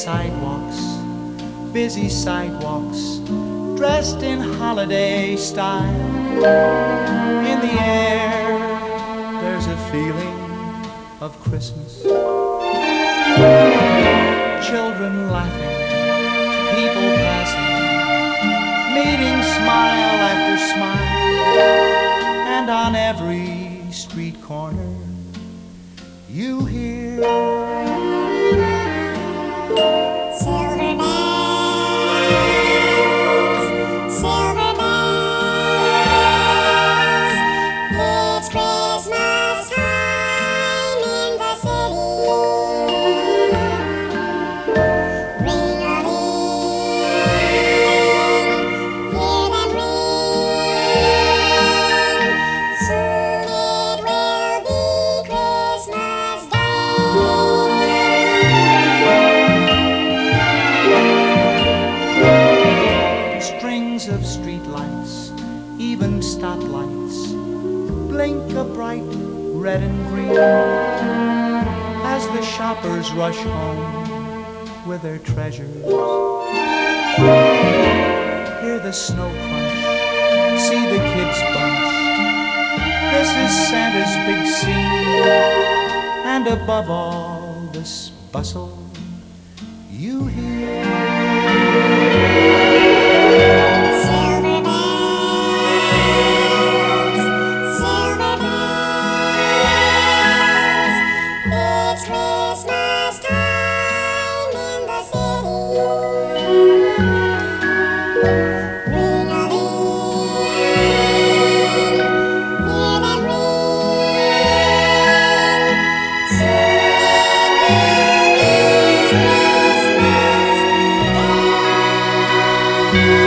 sidewalks, busy sidewalks, dressed in holiday style. In the air, there's a feeling of Christmas. Children laughing, people passing, meeting smile after smile. And on every street corner, you hear silver bells, silver bells. It's Christmas time in the city. Ring-a-ling, hear them ring. Soon it will be Christmas Day. strings of streetlights, even stoplights, blink a bright red and green as the shoppers rush home with their treasures. Hear the snow crunch, see the kids bunch. This is Santa's big scene, and above all this bustle, you hear Silver bells, silver bells. It's Christmas time in the city. Ring-a-ling, hear them ring. Soon it will be Christmas Day.